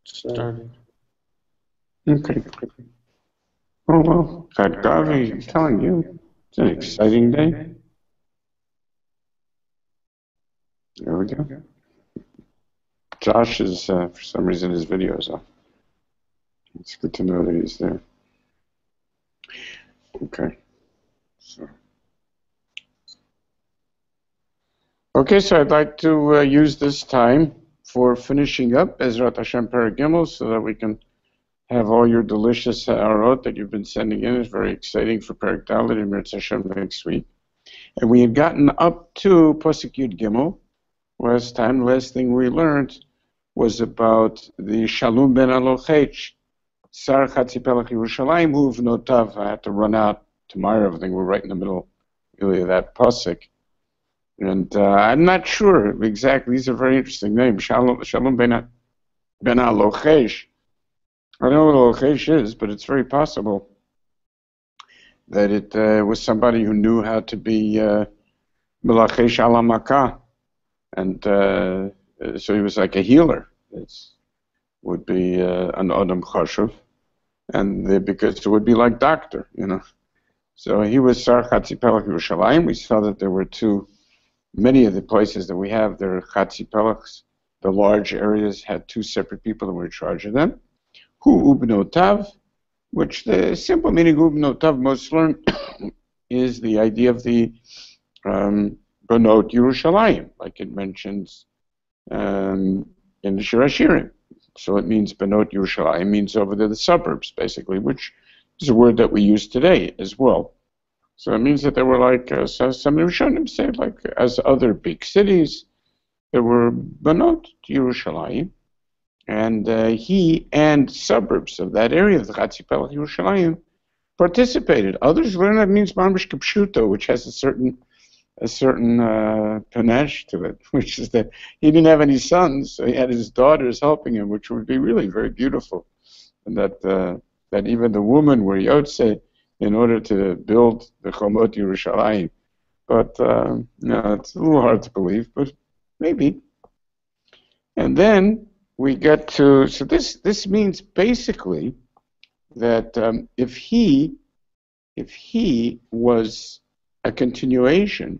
Started. Okay. Oh, well, Khadgavi, I'm telling you, it's an exciting day. There we go. Josh is, for some reason, his video is off. It's good to know that he's there. Okay. So I'd like to use this time for finishing up Ezrat Hashem Perek Gimel so that we can have all your delicious ha'arot that you've been sending in. It's very exciting for Perek Dalet and Mirz Hashem next week. And we had gotten up to Pasuk Yud Gimel last time. The last thing we learned was about the Shalom ben Alochech, Sar Chatzi Pelech Yerushalayim, who Notav. I had to run out tomorrow. I think we're right in the middle really of that Pasuk. And I'm not sure exactly. These are very interesting names. Shalom ben Alochech. I don't know what Alochech is, but it's very possible that it was somebody who knew how to be Melachesh ala Makkah. And so he was like a healer. It would be an Adam Chashuv. And because it would be like doctor, you know. So he was Sar Chatzi Pelech Yerushalayim. We saw that there were many of the places that we have, there are Chatzi Pelechs. The large areas had two separate people that were in charge of them. Hu Ubnotav, which the simple meaning of Ubnotav most learned is the idea of the Banot Yerushalayim, like it mentions in the Shir HaShirim. So it means Banot Yerushalayim, means over there the suburbs, basically, which is a word that we use today as well. So it means that there were like, some Rishonim say, like as other big cities, there were Banot Yerushalayim, and he and suburbs of that area, the Chatzi Pelech Yerushalayim, participated. Others learn that means Mamish Kipshuto, which has a certain panache to it, which is that he didn't have any sons, so he had his daughters helping him, which would be really very beautiful. And that even the women were Yotze in order to build the Chomot Yerushalayim. But no, it's a little hard to believe, but maybe. And then we get to, so this means basically that if he was a continuation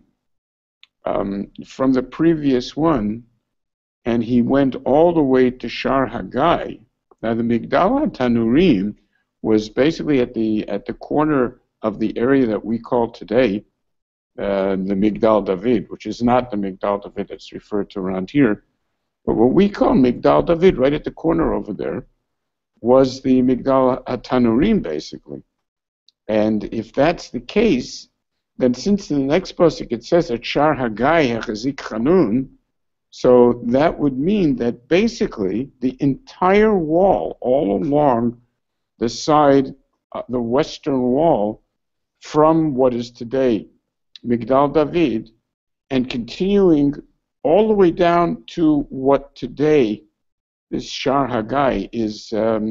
from the previous one, and he went all the way to Shar Hagai. Now the Migdal HaTanurim was basically at the corner of the area that we call today the Migdal David, which is not the Migdal David that's referred to around here, but what we call Migdal David, right at the corner over there, was the Migdal HaTanurim, basically. And if that's the case, then since in the next pasuk it says at Shar Hagai Hachazik Chanun, so that would mean that basically the entire wall, all along the side, the western wall, from what is today Migdal David, and continuing all the way down to what today this Shar Hagai is,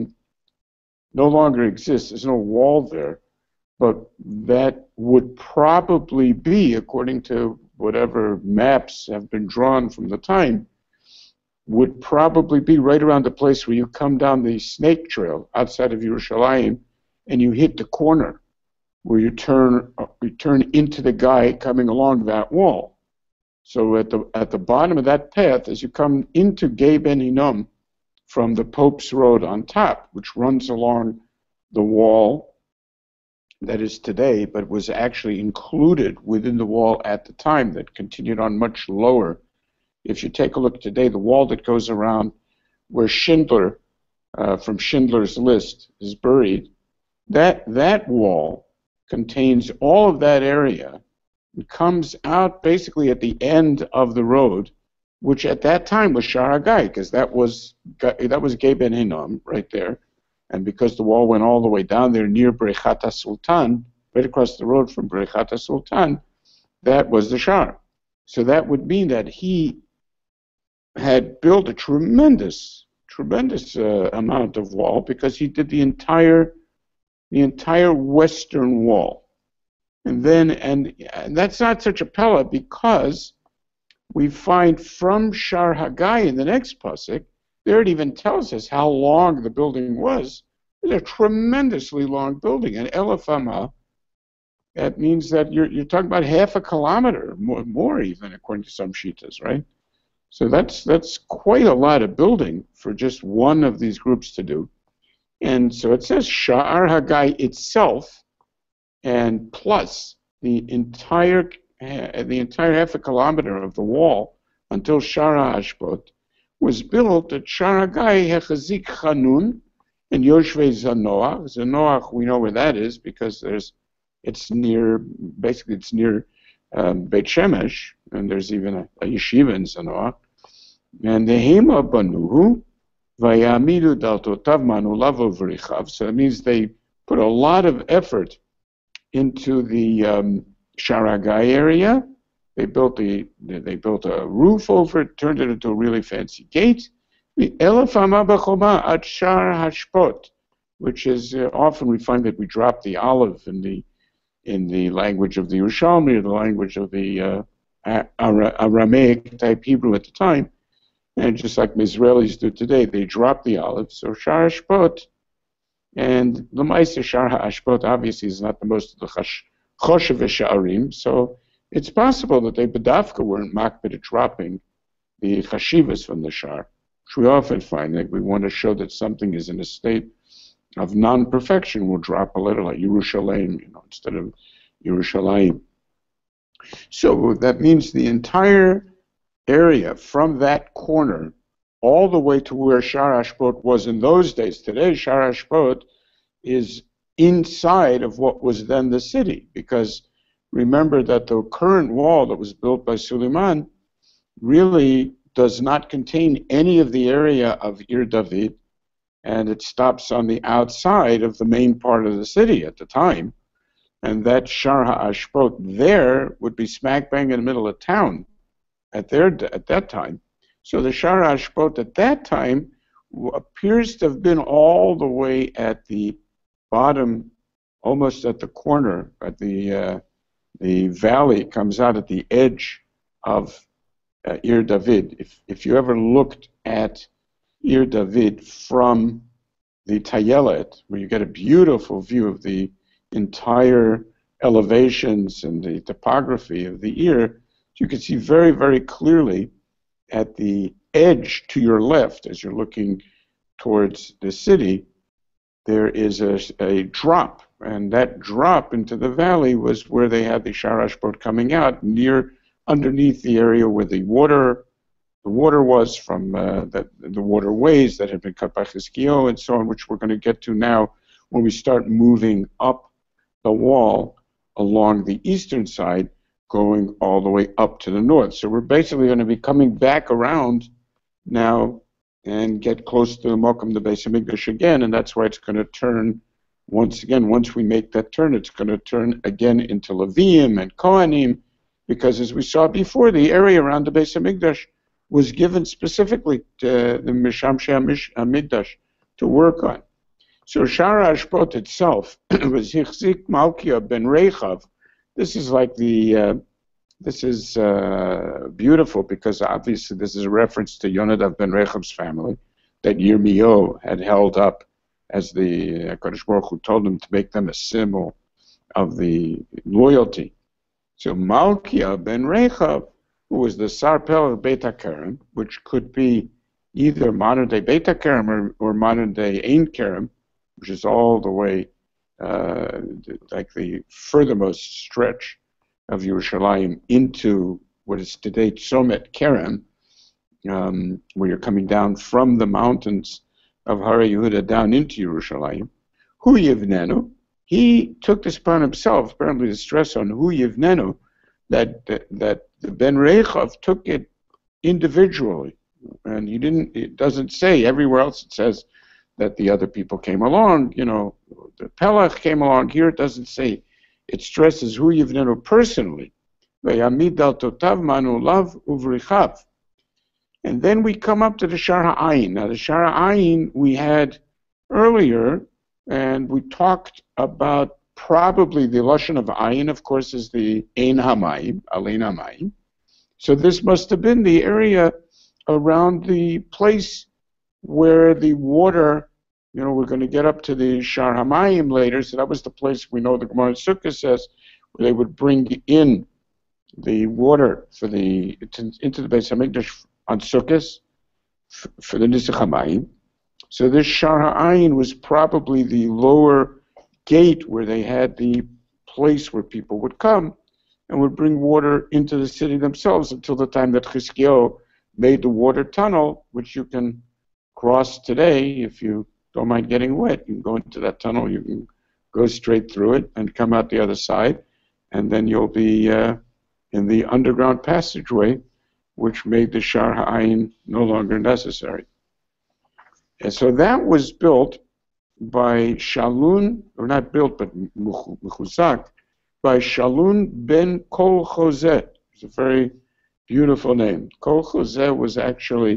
no longer exists. There's no wall there. But that would probably be, according to whatever maps have been drawn from the time, would probably be right around the place where you come down the snake trail outside of Yerushalayim and you hit the corner where you turn into the guy coming along that wall. So at the bottom of that path, as you come into Gei Ben Hinnom from the Pope's Road on top, which runs along the wall that is today, but was actually included within the wall at the time, that continued on much lower. If you take a look today, the wall that goes around where Schindler, from Schindler's List, is buried, that wall contains all of that area. It comes out basically at the end of the road, which at that time was Shar Hagai, because that was Gei Ben Hinnom right there. And because the wall went all the way down there near Brechat HaSultan, right across the road from Brechat HaSultan, that was the Shar. So that would mean that he had built a tremendous amount of wall, because he did the entire western wall. And that's not such a pella, because we find from Shar Hagai in the next pasuk there it even tells us how long the building was. It's a tremendously long building. And Elefama, that means that you're talking about half a kilometer, more even, according to some shitas, right? So that's quite a lot of building for just one of these groups to do. And so it says Sha'ar Hagai itself, and plus the entire half a kilometer of the wall until Shara Hashbot was built at Sha'ar Hagai Hechazik Chanun and Yoshvei Zanoach. Zanoach, we know where that is because it's near Beit Shemesh, and there's even a yeshiva in Zanoach. And the Hema Banuhu Vayamidu Daltotav Manulav Vrichav. So that means they put a lot of effort into the Sha'ar Hagai area. They built a roof over it, turned it into a really fancy gate. The Elefama B'choma at Sha'ar Hashpot, which is often we find that we drop the olive in the language of the Yerushalmi, or the language of the Aramaic type Hebrew at the time. And just like Israelis do today, they drop the olive. So Sha'ar Hashpot, and the Ma'aser Sha'ar Hashpot obviously is not the most of the Choshev Sha'arim, so it's possible that they Bedafka weren't makbid at dropping the Chashivas from the Sha'ar, which we often find that we want to show that something is in a state of non-perfection. We'll drop a letter like Yerushalayim, instead of Yerushalayim. So that means the entire area from that corner all the way to where Sha'ar Hashpot was in those days. Today, Sha'ar Hashpot is inside of what was then the city, because remember that the current wall that was built by Suleiman really does not contain any of the area of Ir David, and it stops on the outside of the main part of the city at the time. And that Sha'ar Hashpot there would be smack bang in the middle of town at that time. So the Sha'ar Hashpot at that time appears to have been all the way at the bottom, almost at the corner, at the valley comes out at the edge of Ir David. If you ever looked at Ir David from the Tayelet, where you get a beautiful view of the entire elevations and the topography of the Ir, you can see very, very clearly at the edge to your left, as you're looking towards the city, there is a drop, and that drop into the valley was where they had the Sha'ar Hashpot coming out, underneath the area where the water was from the waterways that had been cut by Chizkiyahu and so on, which we're going to get to now when we start moving up the wall along the eastern side, going all the way up to the north. So we're basically going to be coming back around now and get close to the Mokum, the Beis HaMikdash again, and that's why it's going to turn once again. Once we make that turn, it's going to turn again into Leviim and Kohanim, because as we saw before, the area around the Beis HaMikdash was given specifically to the Mishamshei HaMikdash to work on. So Sha'ar Hashpot itself was Hichzik Malkia ben Rechav. This is like this is beautiful, because obviously this is a reference to Yonadav ben Rechav's family that Yirmiyahu had held up as the Kadosh Baruch Hu told him to make them a symbol of the loyalty. So Malkia ben Rechav, who was the Sarpel of Beit HaKerem, which could be either modern-day Beit HaKerem or modern-day Ein Kerem, which is all the way like the furthermost stretch of Yerushalayim into what is today Tzomet Kerem, where you're coming down from the mountains of Harei Yehuda down into Yerushalayim. Hu Yivnenu, he took this upon himself, apparently the stress on Hu Yivnenu, that the Ben Rechav took it individually, and it doesn't say, everywhere else it says that the other people came along, the Pelach came along. Here it doesn't say. It stresses Hu Yivnenu personally. Vayamid daltotav manulav uvrichav. And then we come up to the Sha'ar Ha'ayin. Now the Sha'ar Ha'ayin we had earlier, and we talked about probably the Lashon of Ayin, of course, is the Ein Hamayim, Alein Hamayim. So this must have been the area around the place where the water, we're going to get up to the Shar Hamayim later, so that was the place we know the Gemara in Sukkah says, where they would bring in the water into the Beis Hamikdash on Sukkot for the Nisach Hamayim. So this Shar Ha'ayin was probably the lower gate where they had the place where people would come and would bring water into the city themselves until the time that Chizkiyahu made the water tunnel, which you can cross today if you don't mind getting wet. You can go into that tunnel, you can go straight through it and come out the other side, and then you'll be in the underground passageway, which made the Shar Ha'ayin no longer necessary. And so that was built by Shalun, or not built, but Mechuzak, by Shalun ben Kol Chozeh. It's a very beautiful name. Kol Chozeh was actually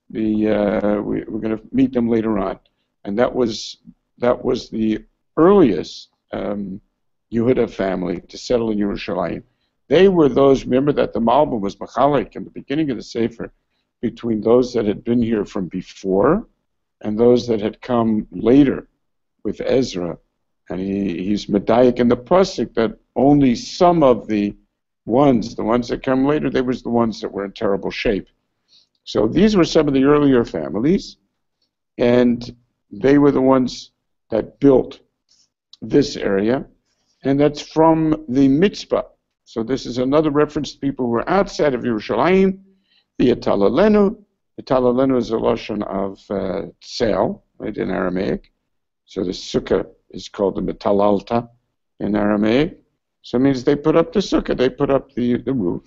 we're going to meet them later on, and that was the earliest Yehuda family to settle in Yerushalayim. They were those, remember that the Malbim was Machalik in the beginning of the Sefer between those that had been here from before and those that had come later with Ezra. And he's Medayik in the Pasuk that only some of the ones that come later, they was the ones that were in terrible shape. So these were some of the earlier families, and they were the ones that built this area, and that's from the Mitzvah. So this is another reference to people who were outside of Yerushalayim, the Yatalalenu. Yatalalenu is a lashon of tzel, right, in Aramaic. So the sukkah is called the Metalalta in Aramaic. So it means they put up the sukkah, they put up the roof.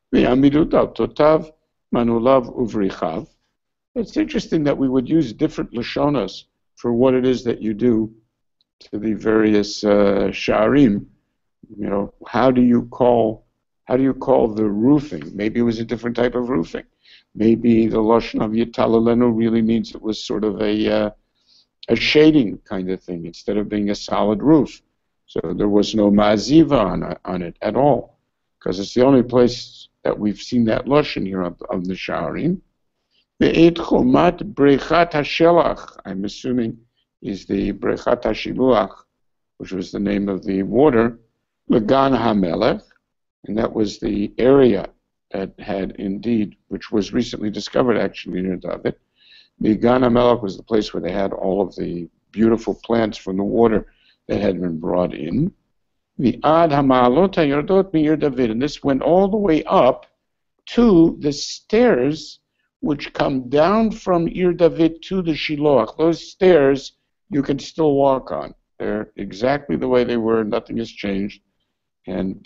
Totav manulav uvrichav. It's interesting that we would use different lashonas for what it is that you do to the various sha'arim. How do you call the roofing? Maybe it was a different type of roofing. Maybe the lashon of Yitalalenu really means it was sort of a shading kind of thing instead of being a solid roof. So there was no ma'aziva on it at all, because it's the only place that we've seen that lashon here of the sha'arim. The Eit Chomat Brechat HaShelach, I'm assuming, is the Brechat HaShiluach, which was the name of the water, Legan HaMelech, and that was the area that had indeed, which was recently discovered actually near David. The Gan HaMelech was the place where they had all of the beautiful plants from the water that had been brought in. The Ad HaMa'alot HaYardot Me'ir David, and this went all the way up to the stairs which come down from Ir David to the Shiloach. Those stairs you can still walk on. They're exactly the way they were. Nothing has changed. And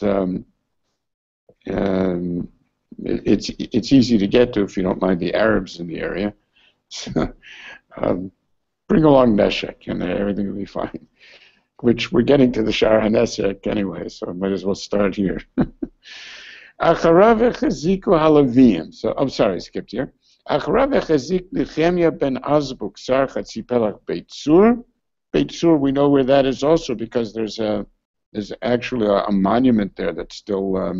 it's easy to get to if you don't mind the Arabs in the area. Bring along Neshek and everything will be fine. Which we're getting to the Shar HaNesek anyway, so I might as well start here. Acharav Echaziku Halavim. So I'm sorry, I skipped here. Acharav Echazik Nechemia ben Azbuk Sar Chatzipelach Beit Sur. Beit Sur, we know where that is also because there's actually a monument there that still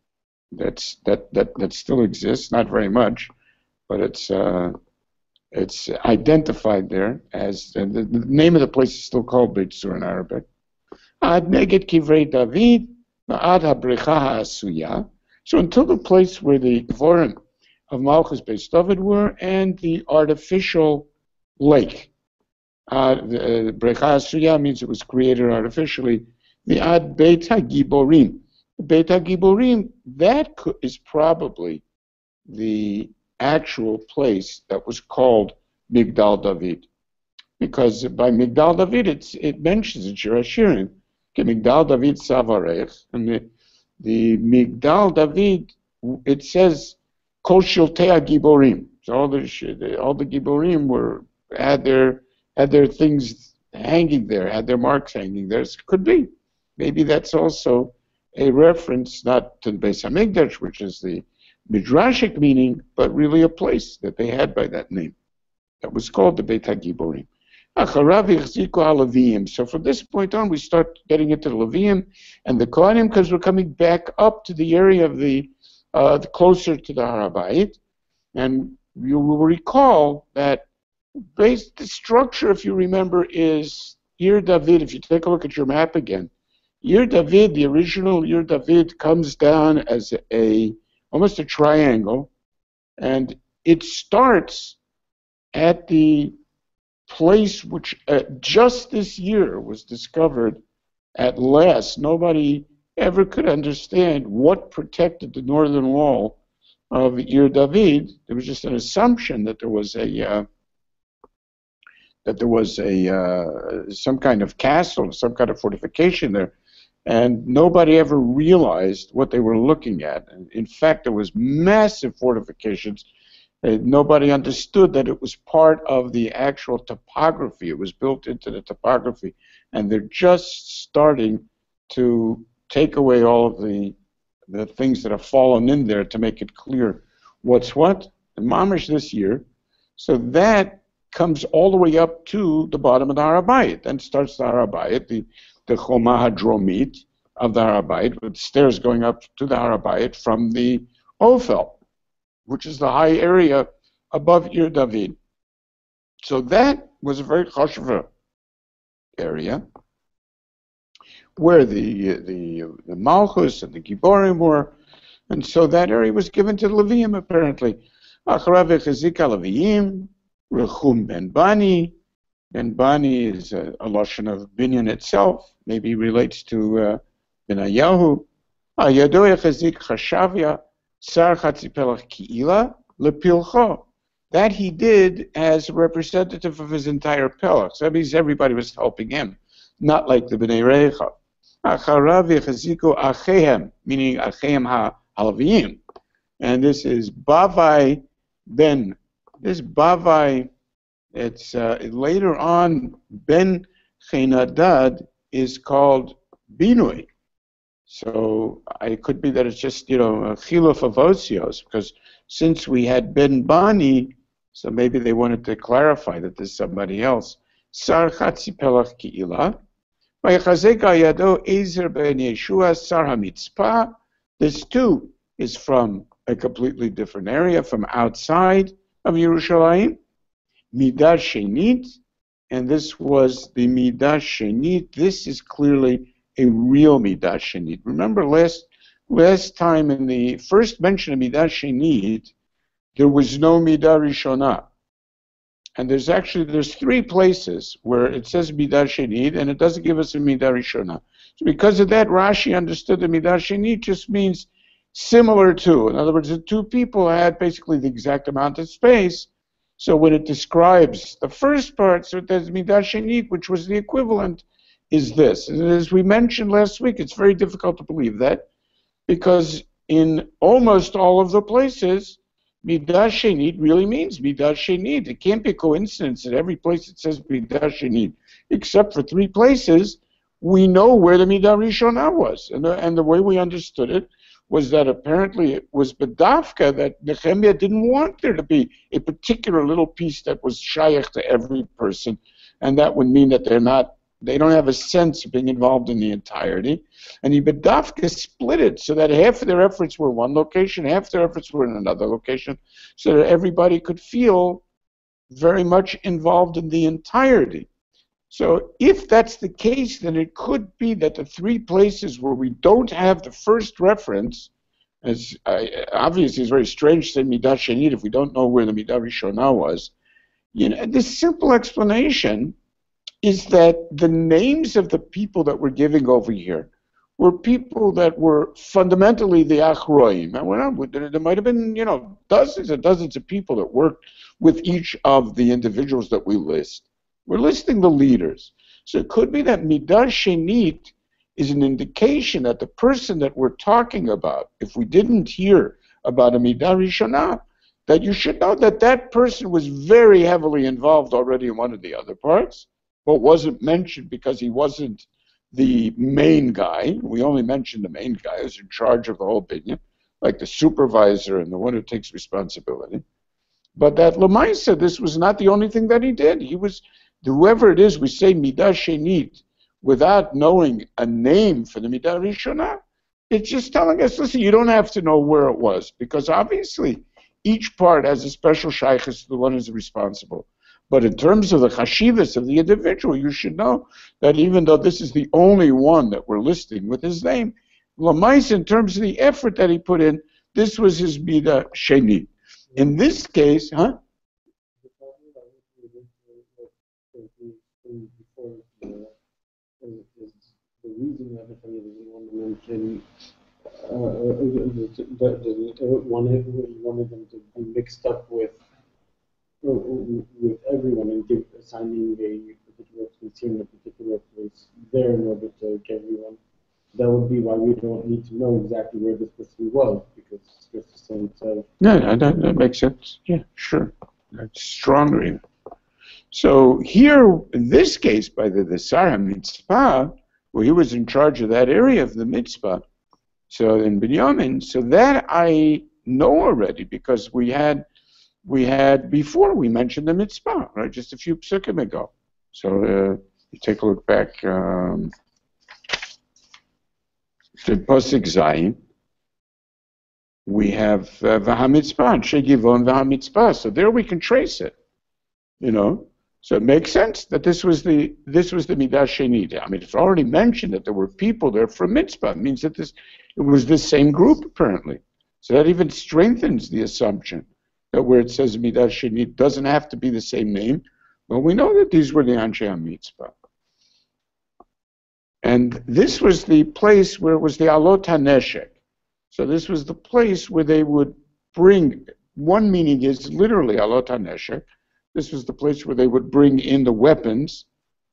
that still exists. Not very much, but it's identified there as the name of the place is still called Beit Sur in Arabic. Ad Neged Kivrei David Ad HaBrecha HaAsuya. So until the place where the Kvorim of Malchus Beis David were and the artificial lake. The Brecha HaAsuya means it was created artificially. The Ad Beit HaGiborim. The Beit HaGiborim, that is probably the actual place that was called Migdal David. Because by Migdal David, it mentions in Shir HaShirim, Migdal David Savarech, and the Migdal David, it says, Kol Shiltei HaGiborim. So all the Giborim had their things hanging there, had their marks hanging there. So it could be. Maybe that's also a reference not to the Beis HaMikdash, which is the Midrashic meaning, but really a place that they had by that name. That was called the Beit HaGiborim. So from this point on, we start getting into the Leviim and the Kohanim, because we're coming back up to the area of the closer to the Har HaBayit. And you will recall that The structure, if you remember, is Ir David. If you take a look at your map again, Ir David, the original Ir David, comes down as almost a triangle, and it starts at the place which just this year was discovered at last. Nobody ever could understand what protected the northern wall of Ir David. There was just an assumption that there was some kind of castle, some kind of fortification there, and nobody ever realized what they were looking at. And in fact, there was massive fortifications. Nobody understood that it was part of the actual topography. It was built into the topography, and they're just starting to take away all of the things that have fallen in there to make it clear what's what. The Mamish this year, so that comes all the way up to the bottom of the Har HaBayit. Then starts the Har HaBayit, the Choma Hadromit of the Har HaBayit, with stairs going up to the Har HaBayit from the Ophel, which is the high area above Ir David. So that was a very chashuva area where the Malchus and the Giborim were, and so that area was given to the Leviim apparently. Acharav Chazika Leviim, Rechum Ben Bani. Ben Bani is a lashon of Binyan itself, maybe relates to Benayahu. Yado Chazik Chashavia. Sar Chatzipelach Ki'ila Lepilcho. That he did as a representative of his entire pelach. So that means everybody was helping him, not like the Bnei Recha. Acharav Yechaziku Achehem, meaning Achehem HaLeviim. And this is Bavai Ben. This Bavai, it's later on, Ben Chenadad is called Binui. So it could be that it's just, a chiluf of osios, because since we had Ben Bani, so maybe they wanted to clarify that there's somebody else. Sar Chatzi Pelach Ki'ila. Vayachazek Yado Ezer Ben Yeshua Sar HaMitzpah. This too is from a completely different area, from outside of Yerushalayim. Midah Shenit, and this was the Midah Shenit. This is clearly a real Midah Shenit. Remember last time in the first mention of Midah Shenit, there was no Midah Rishonah. And there's three places where it says Midah Shenit, and it doesn't give us a Midah Rishonah. So because of that, Rashi understood that Midah Shenit just means similar to. In other words, the two people had basically the exact amount of space. So when it describes the first part, so there's Midah Shenit, which was the equivalent, is this. And as we mentioned last week, it's very difficult to believe that, because in almost all of the places, Midah Shenit really means Midah Shenit. It can't be a coincidence that every place it says Midah Shenit, except for three places, we know where the Midah Rishonah was. And the way we understood it was that apparently it was Bedavka that Nehemiah didn't want there to be a particular little piece that was shayach to every person, and that would mean that they don't have a sense of being involved in the entirety. And Bedavka split it so that half of their efforts were one location, half their efforts were in another location, so that everybody could feel very much involved in the entirety. So if that's the case, then it could be that the three places where we don't have the first reference, as obviously it's very strange to say Midah Shenit if we don't know where the Midah Rishonah was. The simple explanation is that the names of the people that we're giving over here were people that were fundamentally the Achroim. And there might have been, dozens and dozens of people that worked with each of the individuals that we list. We're listing the leaders. So it could be that Midah Shenit is an indication that the person that we're talking about, if we didn't hear about a Midah Rishonah, that you should know that that person was very heavily involved already in one of the other parts, but wasn't mentioned because he wasn't the main guy. We only mentioned the main guy who's in charge of the whole binyan, like the supervisor and the one who takes responsibility. But that Lamaisa, this was not the only thing that he did. He was, whoever it is, we say Midah Shenit without knowing a name for the Midah Rishonah. It's just telling us, listen, you don't have to know where it was, because obviously each part has a special shaykhus to the one who's responsible. But in terms of the chashivas of the individual, you should know that even though this is the only one that we're listing with his name, Lamais, in terms of the effort that he put in, this was his midah sheni. In this case, huh? The reason that Natalia doesn't want to mention wanted them to be mixed up with everyone and assigning a particular place here and a particular place there in order to get everyone. That would be why we don't need to know exactly where this person was, because it's just the sense of... No, that makes sense. Yeah, sure. That's stronger. So here, in this case, by the Sarah Mitzpah, where he was in charge of that area of the Mitzpah, so in Binyamin, so that I know already, because we had before we mentioned the Mitzpah, right, just a few psukim ago. So you take a look back to Pasuk Zayin. We have V'ha-Mitzpah, Shegivon V'ha-Mitzpah. So there we can trace it, So it makes sense that this was the Midah Sheni. I mean, it's already mentioned that there were people there from Mitzpah. It means that it was the same group, apparently. So that even strengthens the assumption that where it says Midah Sheni doesn't have to be the same name. Well, we know that these were the Anshe HaMitzpah. And this was the place where it was the Alot HaNeshek. So this was the place where they would bring, one meaning is literally Alot HaNeshek. This was the place where they would bring in the weapons,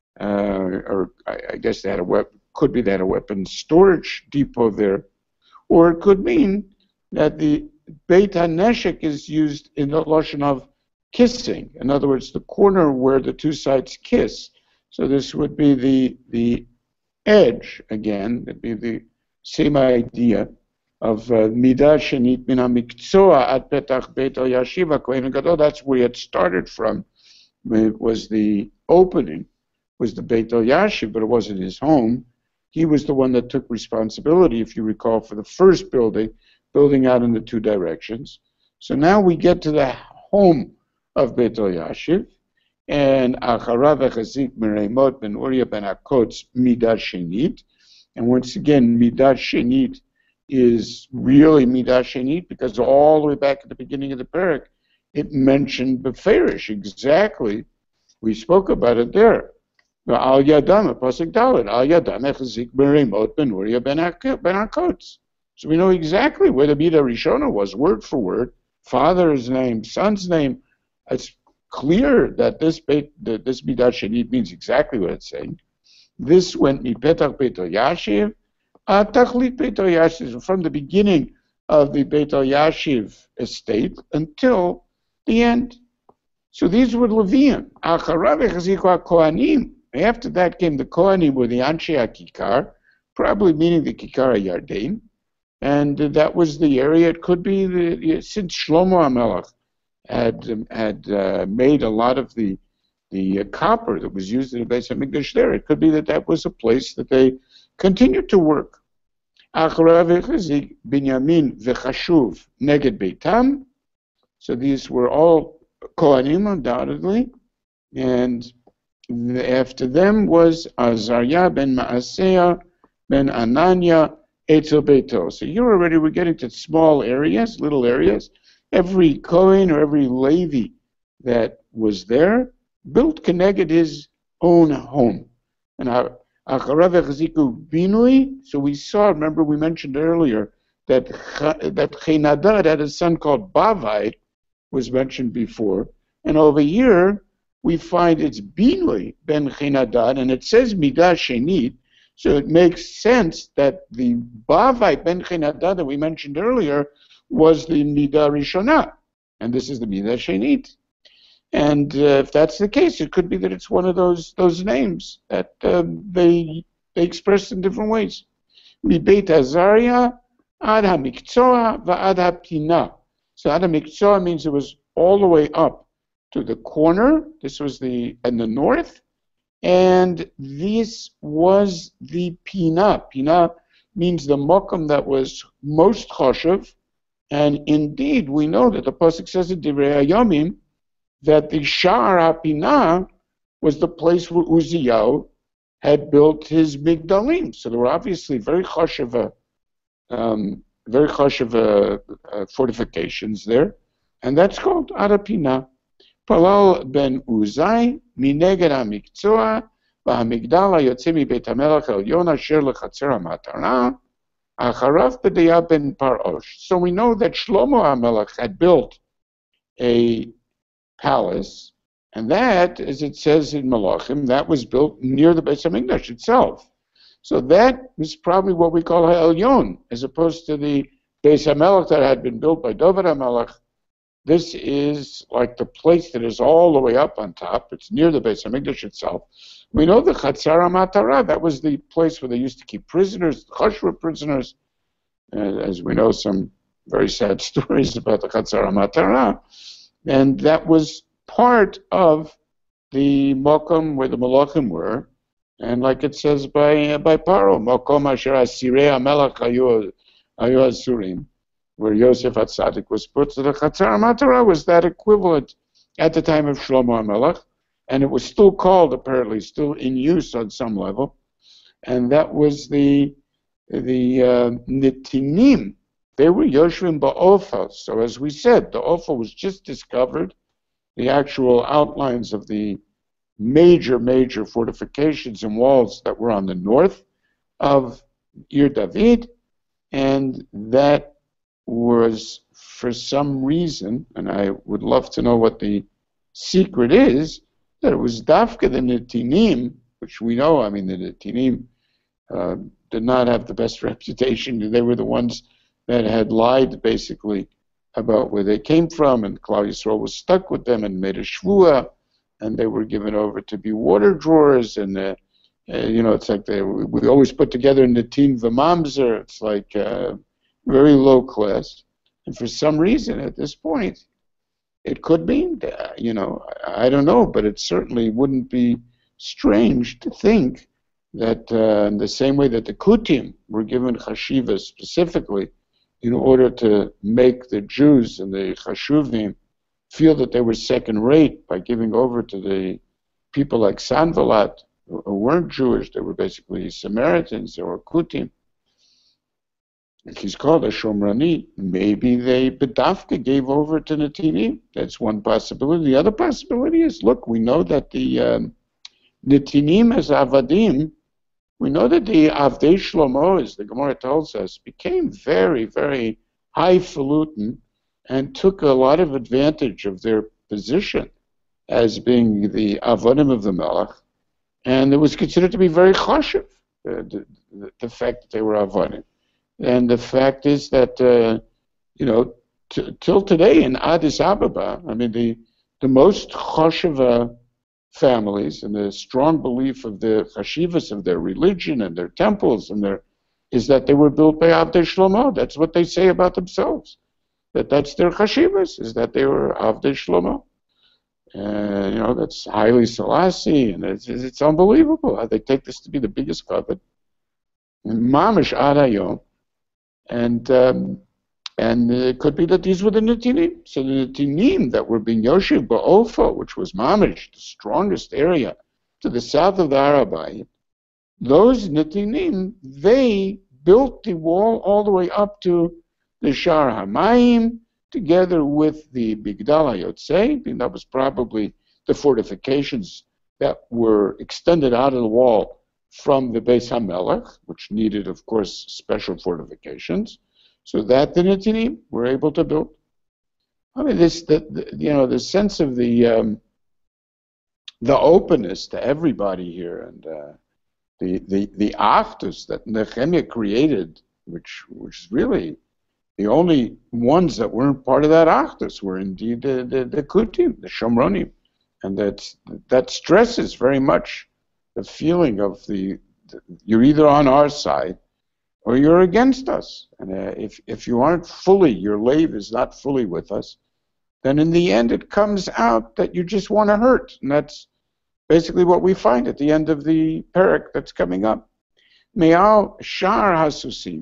or I guess they had could be that a weapons storage depot there, or it could mean that the Beit HaNeshek is used in the lashon of kissing. In other words, the corner where the two sides kiss. So this would be the edge again. It'd be the same idea of Midah Shenit Min HaMikzoah Ad Petach Beit HaYashiv HaKohen HaGadol. That's where it started from. It was the opening, was the Beit HaYashiv, but it wasn't his home. He was the one that took responsibility, if you recall, for the first building out in the two directions. So now we get to the home of Beit HaYashiv, and Acharav Echazik Mereimot Ben Uriah Ben Akotz Midah Shenit. And once again, Midah Shenit is really Midah Shenit, because all the way back at the beginning of the parak, it mentioned Beferish, exactly. We spoke about it there. Al Yadam, Pasuk Dalet, Al Yadam Echazik Mereimot Ben Uriah Ben Akotz. So we know exactly where the Midah Rishona was, word for word, father's name, son's name. It's clear that this Midah Shenit means exactly what it's saying. This went Mipetach Beit HaYashiv, Tachlit Beit HaYashiv, from the beginning of the Beit HaYashiv estate until the end. So these were Leviim. Acharav Echaziku HaKohanim. After that came the Kohanim, were the Anshe HaKikar, probably meaning the Kikar HaYarden. And that was the area. It could be since Shlomo HaMelech had made a lot of the copper that was used in the Beis HaMikdash there. It could be that was a place that they continued to work. Acharav Echazik Binyamin v'Chashuv Neged Beitam. So these were all Kohanim, undoubtedly. And after them was Azariah ben Maaseah ben Ananiah Eitzel Beito. So here already we're getting to small areas, little areas. Every Kohen or every Levi that was there built Keneged his own home. And Acharav Echaziku Binui, so we saw, remember we mentioned earlier, that Chenadad had a son called Bavai, was mentioned before. And over here, we find it's Binui ben Chenadad, and it says Midah Shenit, so it makes sense that the Bavai ben Chenadad that we mentioned earlier was the Midah Rishonah, and this is the Midah Shenit. And if that's the case, it could be that it's one of those names that they express in different ways. Mi Beit Azariah ad HaMikzoah va'ad HaPinah. So ad HaMikzoah means it was all the way up to the corner. This was in the north. And this was the Pinah. Pinah means the Mokum that was most choshev. And indeed, we know that the Pasuk says in Divrei Hayomim that the Sha'ar HaPinah was the place where Uziyahu had built his Migdalim. So there were obviously very chashuva fortifications there, and that's called Arapina. Palal ben Uzai mineged hamiktsua והמגדל היוצא מבית המלך העליון אשר לחצר המטרה אחריו בדיה ben Parosh. So we know that Shlomo HaMelech had built a palace, and that, as it says in Malachim, that was built near the Beis HaMikdash itself. So that was probably what we call Ha'elyon, as opposed to the Beis HaMelech that had been built by David HaMelech. This is like the place that is all the way up on top. It's near the Beis HaMikdash itself. We know the Chatzar HaMatara, that was the place where they used to keep prisoners, Chashva prisoners. As we know, some very sad stories about the Chatzar HaMatara. And that was part of the Mokum where the Malachim were. And like it says by Paro, Mokum Asher Asirei HaMelech Hayu Asurim, where Yosef HaTzadik was put. So the Chatzar HaMatara was that equivalent at the time of Shlomo HaMelech, and it was still called, apparently, still in use on some level. And that was the Netinim. They were Yoshvim Ba'ofa. So as we said, the Ofa was just discovered. The actual outlines of the major fortifications and walls that were on the north of Ir David, and that was, for some reason, and I would love to know what the secret is, that it was Dafka the Netinim, which we know, I mean, the Netinim did not have the best reputation. They were the ones that had lied, basically, about where they came from, and Klal Yisrael was stuck with them and made a shvua, and they were given over to be water drawers, and it's like we always put together Netim v'Mamzer. It's like very low class, and for some reason at this point, it could be, I don't know, but it certainly wouldn't be strange to think that in the same way that the Kutim were given chashiva specifically in order to make the Jews and the Chashuvim feel that they were second rate by giving over to the people like Sanballat, who weren't Jewish, they were basically Samaritans, they were Kutim. He's called a Shomrani. Maybe they Bedafka gave over to Netinim. That's one possibility. The other possibility is, look, we know that the Netinim as Avadim, we know that the Avdei Shlomo, as the Gemara tells us, became very, very highfalutin and took a lot of advantage of their position as being the Avodim of the Melech, and it was considered to be very chashiv, the fact that they were Avodim. And the fact is that, till today in Addis Ababa, I mean, the most chashiva families and the strong belief of the chashivas of their religion and their temples is that they were built by Avdei Shlomo. That's what they say about themselves. That's their chashivas, is that they were Avdei Shlomo. That's Haile Selassie, and it's unbelievable how they take this to be the biggest covet. Mamish Ad Hayom. And it could be that these were the Netinim. So the Netinim that were being Yoshev Ba'ofa, which was Mamish, the strongest area to the south of the Arabite, those Netinim, they built the wall all the way up to the Shar HaMayim, together with the Migdal HaYotzei, and that was probably the fortifications that were extended out of the wall from the Beis HaMelech, which needed, of course, special fortifications, so that the Netinim were able to build. I mean, the sense of the openness to everybody here, and the achdus that Nehemiah created, which is really the only ones that weren't part of that achdus were indeed the Kutim, the Shomronim, and that stresses very much the feeling of you're either on our side or you're against us. And if you aren't fully, your lave is not fully with us, then in the end it comes out that you just want to hurt. And that's basically what we find at the end of the parak that's coming up. Me'al Shar Hasusim.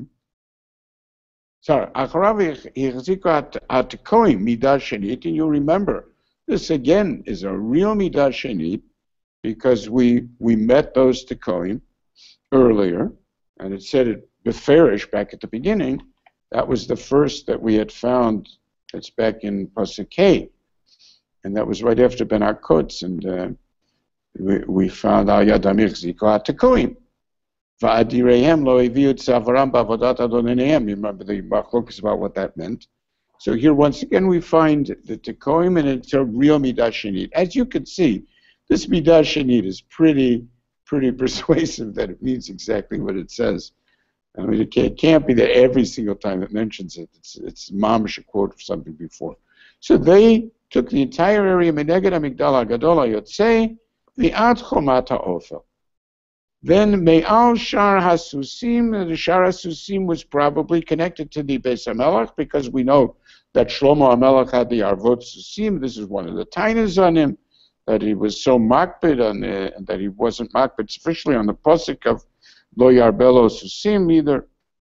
Sorry, Acharav Yichziku Atikoim Midah Shenit, and you remember This again is a real Midah Shenit, because we met those Tekoim earlier, and it said it Beferish back at the beginning. That was the first that we had found. It's back in Pasuk Hey, and that was right after Ben Akutz, and we found Al Yad Amir Ziko HaTekoim. Va'adireihem lo eviu tzavaram ba'avodat adonenehem. Remember the machlokes about what that meant. So here once again we find the Tekoim, and it's a real Midah Shenit. As you can see, this Midah Shenit is pretty persuasive that it means exactly what it says. I mean, it can't be that every single time it mentions it, it's mamish a quote of something before. So they took the entire area, Meneged HaMigdal HaGadol HaYotzei, V'ad Chomat HaOfel. Then Me'al Shar HaSusim, the Shar HaSusim was probably connected to the Beis HaMelech, because we know that Shlomo HaMelech had the Arvot Susim. This is one of the tainas on him, that he was so makbid on, and that he wasn't makbid sufficiently on the posuk of Lo Yarbelo Susim either.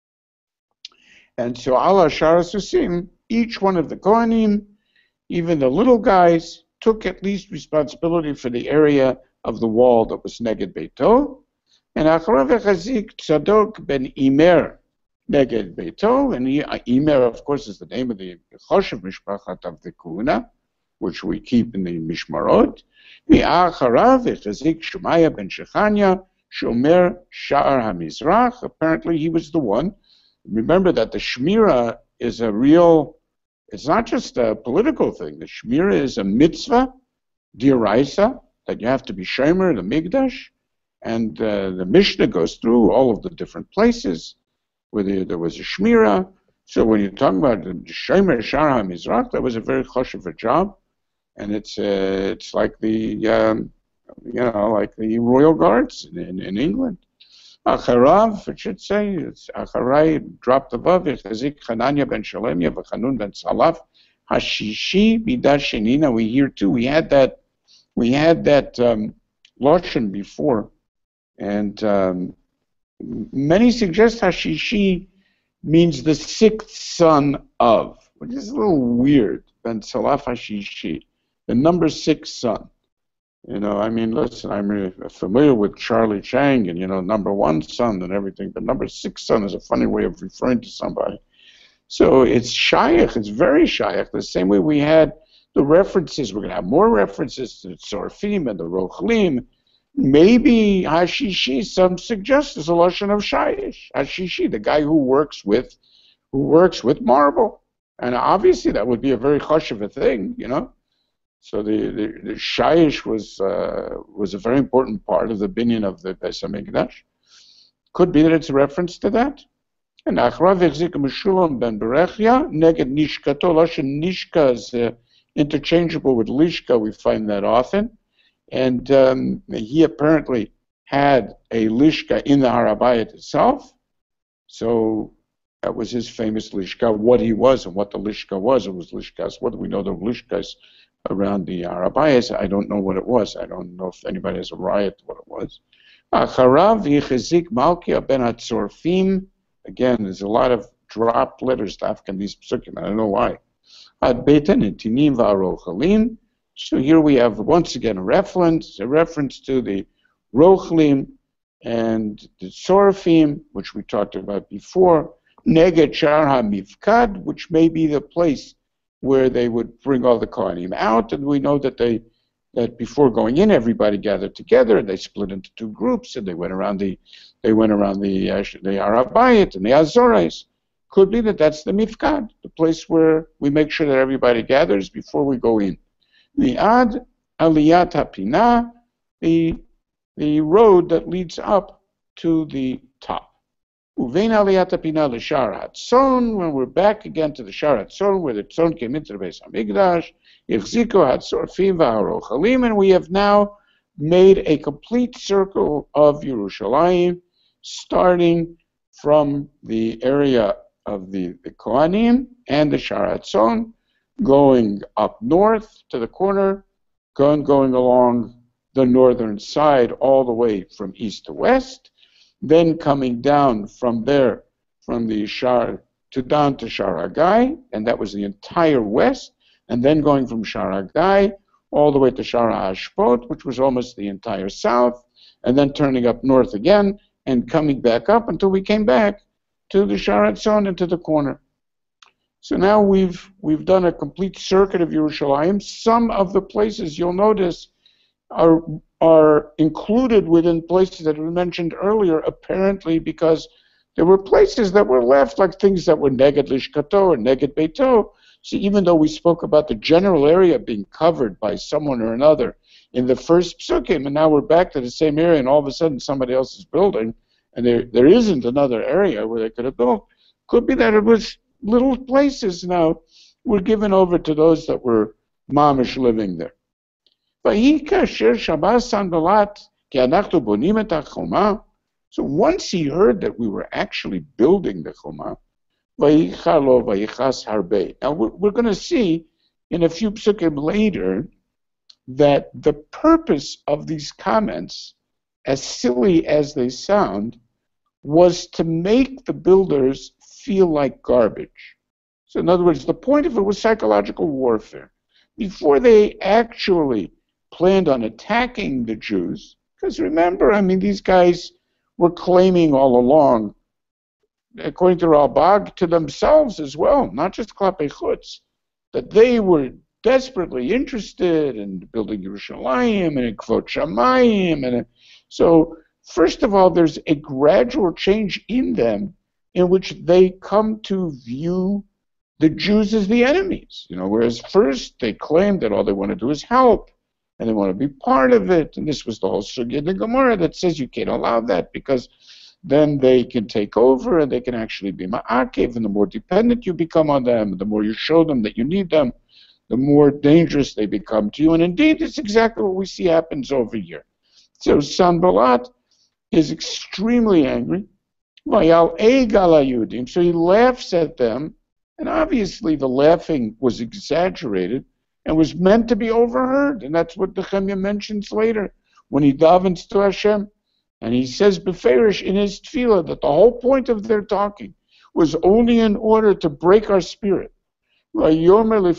And so Allah Shar HaSusim, each one of the Kohanim, even the little guys, took at least responsibility for the area of the wall that was Neged Beito. And Acharav Echazik Tzadok ben Imer Neged Beito, and Imer, of course, is the name of the Choshev Mishpachat of the Kuna, which we keep in the Mishmarot. Acharav Echazik Shemaya ben Shechanya Shomer Sha'ar HaMizrach. Apparently he was the one. Remember that the Shmira is a real, it's not just a political thing. The Shmira is a mitzvah, d'oraisa, that you have to be shomer, the Migdash. And the Mishnah goes through all of the different places where there was a Shmira. So when you're talking about the Shomer Sha'ar HaMizrach, that was a very choshev job. And it's like the, like the Royal Guards in England. Acharav, it should say, it's Acharai, drop the vav, Chazik Chananya ben Shalemya, V'chanun ben Salaf, Hashishi, Midah Shenina. We hear too, we had that Lashon before. And many suggest Hashishi means the sixth son of, which is a little weird. Ben Salaf Hashishi, the number 6 son. I mean, listen, I'm familiar with Charlie Chang and, number 1 son and everything, but number 6 son is a funny way of referring to somebody. So it's shaykh, it's very shaykh. The same way we had the references, we're going to have more references to Tzorfim and the Rochlim. Maybe Hashishi, some suggest, is a lashon of shayish. Hashishi, the guy who works with marble, and obviously that would be a very choshev thing, So the shayish was a very important part of the binyan of the Beis HaMikdash. Could be that it's a reference to that. And Achrav Echzik Meshulam ben Berechia neged Nishkato. Lashon Nishka is interchangeable with Lishka. We find that often. And he apparently had a Lishka in the Har HaBayit itself. So that was his famous Lishka, what he was and what the Lishka was. It was Lishkas. What do we know the Lishkas around the Har HaBayit? I don't know what it was. I don't know if anybody has a riot what it was. Acharav Yechizik Malkia ben Hatzorfim. Again, there's a lot of dropped letters to Afghan these psukim. I don't know why. Ad Beitan and Tinim va'Rochalim. So here we have once again a reference to the Rochlim and the Tzorfim, which we talked about before. Neged Shar HaMifkad, which may be the place where they would bring all the Kohanim out, and we know that that before going in, everybody gathered together, and they split into 2 groups, and they went around the Har HaBayit and the Azores. Could be that that's the Mifkad, the place where we make sure that everybody gathers before we go in. The Ad Aliyat HaPinah, the road that leads up to the top. Uvein Aliyat HaPinah l'Shar HaTzon, when we're back again to the Shar HaTzon, where the Tzon came into the Beis HaMikdash, Yichziko HaTzorfim v'Harochalim, and we have now made a complete circle of Yerushalayim, starting from the area of the Kohanim and the Shar HaTzon, going up north to the corner, going along the northern side all the way from east to west, then coming down from there, from the Shar down to Shar Hagai, and that was the entire west, and then going from Shar Hagai all the way to Shara Hashpot, which was almost the entire south, and then turning up north again and coming back up until we came back to the Shara Tzon into the corner. So now we've done a complete circuit of Yerushalayim. Some of the places you'll notice are included within places that we mentioned earlier, apparently because there were places that were left, like things that were Neged Lishkato or Neged Beito. So even though we spoke about the general area being covered by someone or another in the first psukim, and now we're back to the same area, and all of a sudden somebody else is building, and there isn't another area where they could have built, could be that it was little places now were given over to those that were mamish living there. So once he heard that we were actually building the Chumah, now we're going to see in a few psukim later that the purpose of these comments, as silly as they sound, was to make the builders feel like garbage. So in other words, the point of it was psychological warfare. Before they actually planned on attacking the Jews, because remember, I mean, these guys were claiming all along, according to Ralbag, to themselves as well, not just Klapei Chutz, that they were desperately interested in building Yerushalayim and in Kvot Shamayim. So, first of all, there's a gradual change in them in which they come to view the Jews as the enemies. Whereas first they claimed that all they want to do is help, and they want to be part of it. And this was the whole Sugya de Gemara that says you can't allow that because then they can take over and they can actually be ma'akev, and the more dependent you become on them, the more you show them that you need them, the more dangerous they become to you. And indeed, it's exactly what we see happens over here. So Sanballat is extremely angry. So he laughs at them, and obviously the laughing was exaggerated and was meant to be overheard. And that's what Nehemiah mentions later when he davens to Hashem. And he says beferish in his tefillah that the whole point of their talking was only in order to break our spirit. So he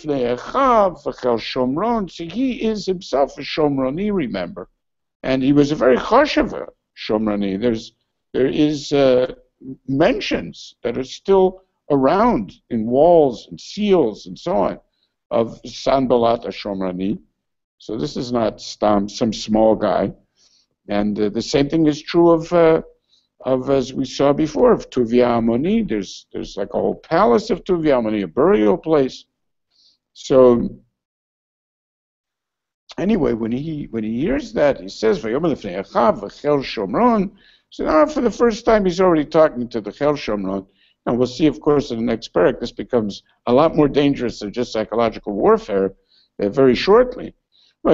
is himself a Shomroni, remember. And he was a very chashuva Shomroni. There is mentions that are still around in walls and seals and so on of Sanballat Shomrani. So this is not some small guy. And the same thing is true of as we saw before, of Tuvia Amoni. There's like a whole palace of Tuvia Amoni, a burial place. So anyway, when he hears that, he says, Shomron. So now for the first time he's already talking to the Chel Shomron. And we'll see, of course, in the next parak, this becomes a lot more dangerous than just psychological warfare very shortly. What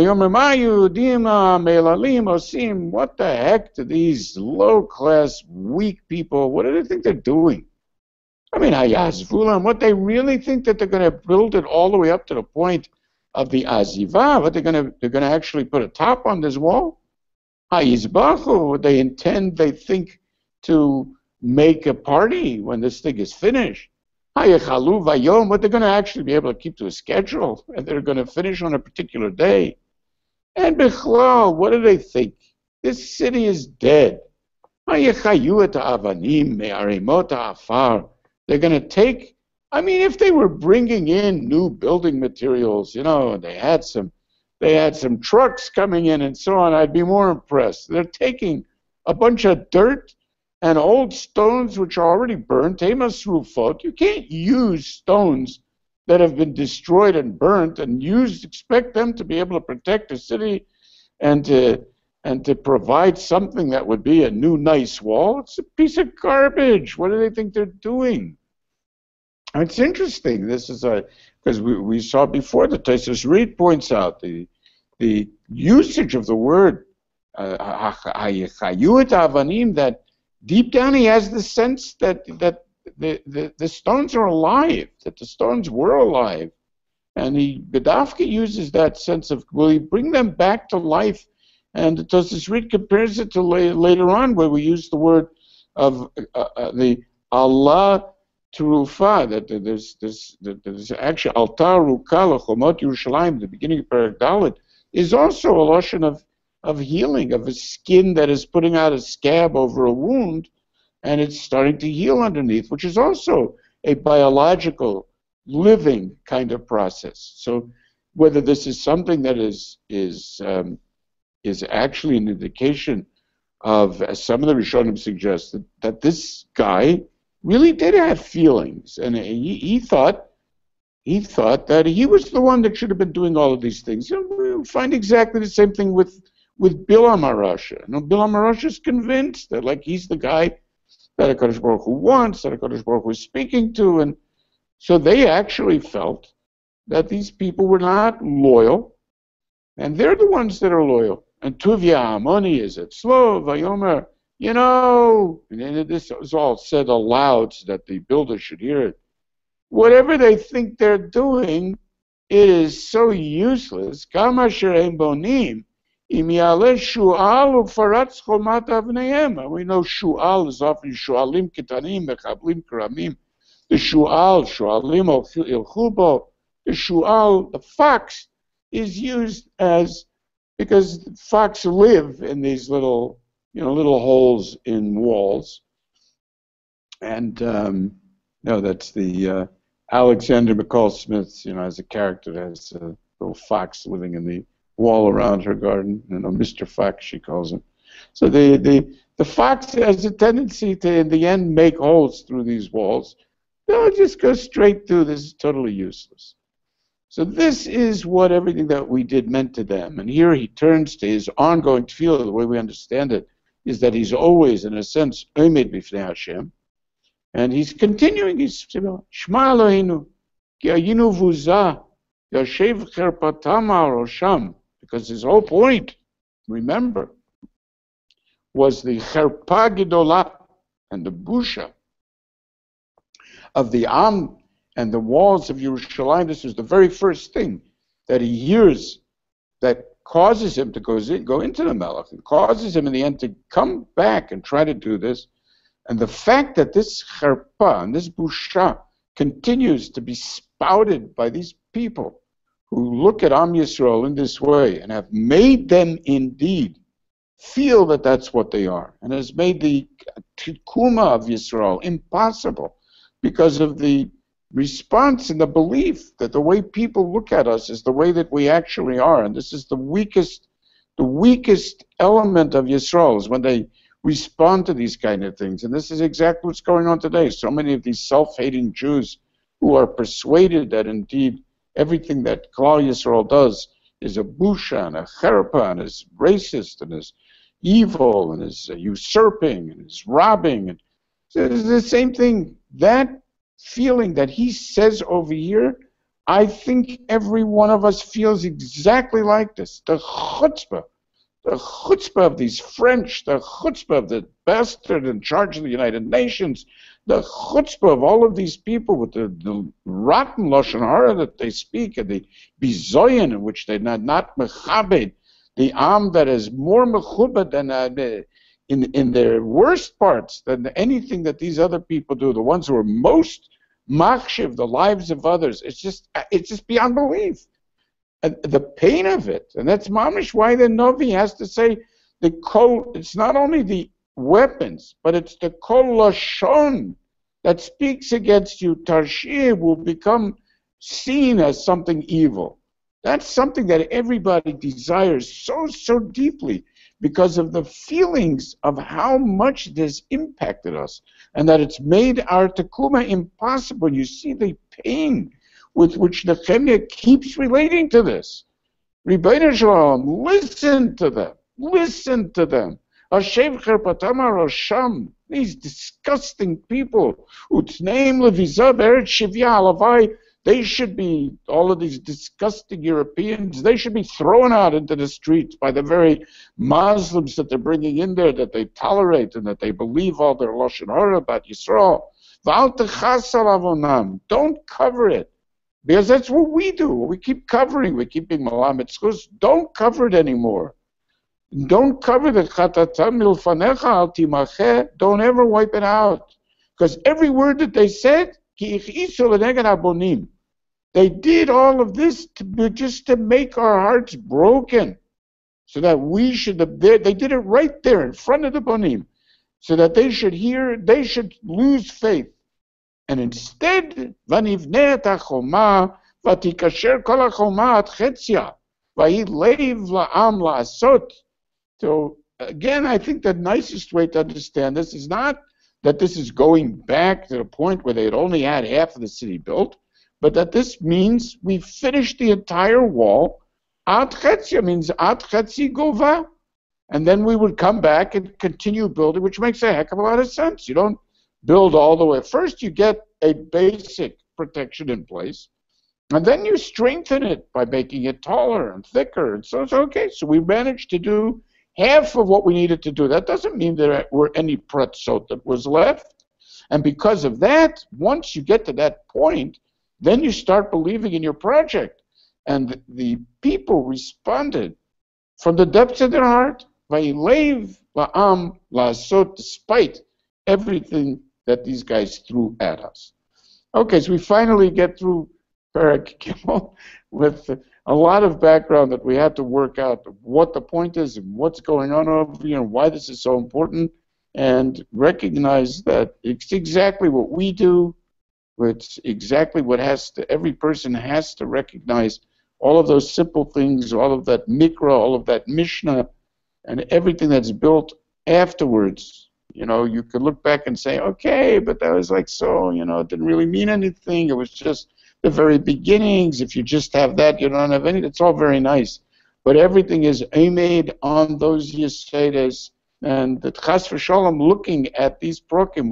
the heck do these low-class, weak people, what do they think they're doing? I mean, what they really think that they're going to build it all the way up to the point of the Azivah? What they're going to actually put a top on this wall? They intend, they think, to make a party when this thing is finished. What they're going to actually be able to keep to a schedule, and they're going to finish on a particular day. And Bichlal, what do they think? This city is dead. They're going to take, I mean, if they were bringing in new building materials, they had some trucks coming in and so on, I'd be more impressed. They're taking a bunch of dirt and old stones which are already burnt. You can't use stones that have been destroyed and burnt and expect them to be able to protect a city and to provide something that would be a new nice wall. It's a piece of garbage. What do they think they're doing? It's interesting. This is because we saw before, the Tosfos Reed points out the usage of the word avanim, that deep down he has the sense that the stones are alive, that the stones were alive. And Gadafka uses that sense of, will he bring them back to life? And Tosfos Reed compares it to later on, where we use the word of the Allah Terufa, that there's actually Altar Ruka L'Chomot Yerushalayim, the beginning of Perek Dalet, is also a lotion of healing, of a skin that is putting out a scab over a wound, and it's starting to heal underneath, which is also a biological, living kind of process. So whether this is something that is actually an indication of, as some of the Rishonim suggest, that this guy really did have feelings, and he thought that he was the one that should have been doing all of these things. You know, we find exactly the same thing with Bilam HaRasha. You know, Bilam HaRasha is convinced that like he's the guy that HaKadosh Baruch Hu wants, that HaKadosh Baruch Hu is speaking to, and so they actually felt that these people were not loyal, and they're the ones that are loyal. And Tuvia Amoni is at slow, Vayomer, you know, and this was all said aloud so that the builder should hear it. Whatever they think they're doing, it is so useless. Kama shereim bonim, im yaleh shu'al ufaratz chomat avneihem. And we know shu'al is often shu'alim ketanim, mechablim karamim. The shu'alim ilchubo, the shu'al, the fox, is used as, because fox live in these little holes in walls. And, no, that's the Alexander McCall Smith, as a character that has a little fox living in the wall around her garden. Mr. Fox, she calls him. So the fox has a tendency to, in the end, make holes through these walls. They'll just go straight through. This is totally useless. So this is what everything that we did meant to them. And here he turns to his ongoing tefillah. The way we understand it is that he's always, in a sense, omed b'fnei Hashem. And he's continuing his tefillah. Shema Eloheinu, ki hayinu vuzah, yashev cherpatam al rosham. Because his whole point, remember, was the cherpa gedolah and the busha of the Am and the walls of Yerushalayim. This is the very first thing that he hears that causes him to go into the Melech, and causes him in the end to come back and try to do this. And the fact that this cherpa and this busha continues to be spouted by these people who look at Am Yisrael in this way and have made them indeed feel that that's what they are, and has made the tikuma of Yisrael impossible because of the response and the belief that the way people look at us is the way that we actually are. And this is the weakest element of Yisrael, is when they respond to these kind of things. And this is exactly what's going on today. So many of these self-hating Jews who are persuaded that indeed everything that Klal Yisrael does is a busha and a cherpa and is racist and is evil and is usurping and is robbing. And so it's the same thing. That feeling that he says over here, I think every one of us feels exactly like this. The chutzpah of these French, the chutzpah of the bastard in charge of the United Nations, the chutzpah of all of these people with the rotten lashon hara that they speak, and the bizoyin in which they're not mechabed, the am that is more mechubed than in their worst parts than anything that these other people do, the ones who are most machshiv the lives of others. It's just beyond belief. And the pain of it, and that's mamish why the Novi has to say it's not only the weapons, but it's the kol lashon that speaks against you. Tarshir will become seen as something evil. That's something that everybody desires so deeply, because of the feelings of how much it has impacted us, and that it's made our tekuma impossible. You see the pain with which Nehemiah keeps relating to this. Ribbono Shel Olam, listen to them. Hashem cherpatam al rosham, these disgusting people. Utneim levizah be'eretz shivya halavai. They should be, all of these disgusting Europeans, they should be thrown out into the streets by the very Muslims that they're bringing in there, that they tolerate and that they believe all their lashon hara about Yisrael. V'al techas al avonam. Don't cover it. Because that's what we do. We keep covering. We keep being malamed schus. Don't cover it anymore. Don't cover the chatatam milfanecha al timacheh. Don't ever wipe it out. Because every word that they said, ki ichisu l'neged habonim. They did all of this just to make our hearts broken, so that we should. They did it right there in front of the Bonim, so that they should lose faith. And instead, Vanivne et hachoma, vatikasher kol hachoma ad chetzia, vayilev la'am la'asot. So again, I think the nicest way to understand this is not that this is going back to the point where they had only had half of the city built, but that this means we finished the entire wall. Ad chetzia means ad chetzi gova. And then we would come back and continue building, which makes a heck of a lot of sense. You don't build all the way. First, you get a basic protection in place, and then you strengthen it by making it taller and thicker. And so it's okay. So we managed to do half of what we needed to do. That doesn't mean there were any pretzot that was left. And because of that, once you get to that point, then you start believing in your project. And the people responded from the depths of their heart, vayilev la'am la'asot, despite everything that these guys threw at us. Okay, so we finally get through Perek Gimel with a lot of background that we had to work out what the point is and what's going on over here and why this is so important, and recognize that it's exactly what we do. It's exactly what every person has to recognize all of those simple things, all of that mikra, all of that mishnah, and everything that's built afterwards. You know, you could look back and say, okay, but that was like so, it didn't really mean anything. It was just the very beginnings. If you just have that, you don't have anything. It's all very nice. But everything is made on those yesedes, and the chas v'sholom looking at these prokim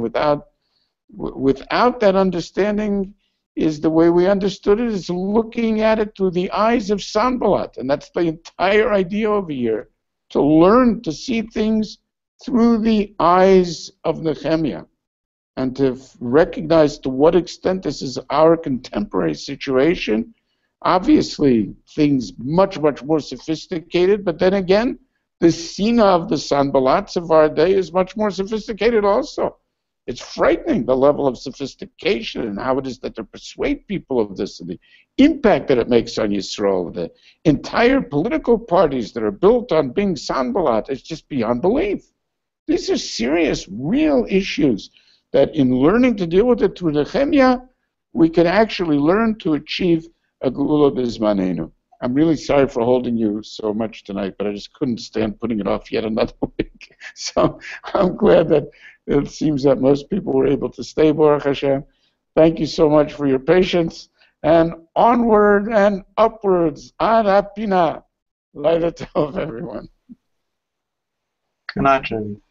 without that understanding is the way we understood it, is looking at it through the eyes of Sanballat. And that's the entire idea over here, to learn to see things through the eyes of Nehemiah, and to recognize to what extent this is our contemporary situation. Obviously, things much, much more sophisticated, but then again, the Sina of the Sanballats of our day is much more sophisticated also. It's frightening, the level of sophistication and how it is that they persuade people of this, and the impact that it makes on Yisrael. The entire political parties that are built on being Sanballat, it's just beyond belief. These are serious, real issues that in learning to deal with it through Nehemiah, we can actually learn to achieve a Geula B'Zmanenu. I'm really sorry for holding you so much tonight, but I just couldn't stand putting it off yet another week. So I'm glad that it seems that most people were able to stay, Baruch Hashem. Thank you so much for your patience. And onward and upwards, Ad Apina. Laila Tov, everyone. Good night, Jenny.